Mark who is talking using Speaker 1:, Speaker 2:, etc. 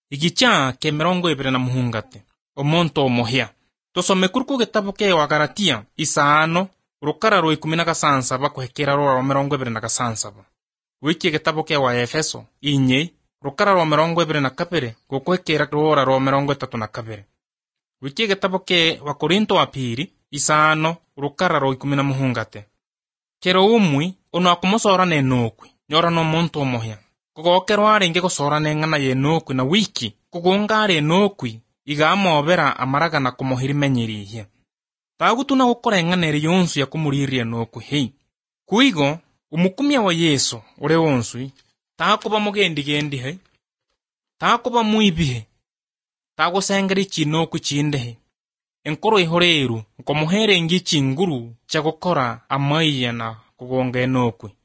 Speaker 1: Igicha ke 27 omonto omohia. Tosome kuruku gitabu ke wa Galatia isano rukara rwa 17 kuhekera rwa 27. Wiki gitabu ke wa Efeso inye rukara rwa 22 gukuhekera rwa 32. Wiki gitabu ke wa Korinto wa pili isano rukara rwa 17. Kero umwi ono akumosora nenokwi nyora no monto omohia. Kugokerwa arenge gusora neng'ana yenokwi na wiki kugungare enokwi igamobera amaragana kumohiri menyirihia. Tagutuna gukora eng'anere yonsu ya kumuriria enokwi hei. Kuigo umukumia wa Yesu ure wonsui takuba mugendi hei. Takuba muibihe. Tagusengeri chinokwi chindehe. Enkoro ihoreru nkomuhere ngi chinguru cha gukora amaiya na kugonga enokwi.